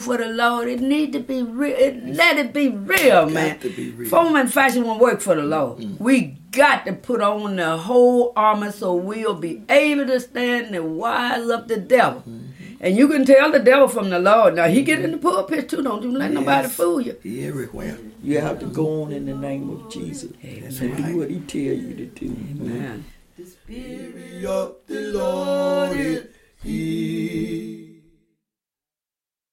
for the Lord, it need to be real. Let it be real, man. Form and fashion won't work for the Lord. We got to put on the whole armor so we'll be able to stand and wise up the devil. And you can tell the devil from the Lord. Now, he get in the pulpit too. Don't let nobody fool you. He everywhere. You have to go on in the name of Jesus and do what he tell you to do. Amen. The Spirit of the Lord is here.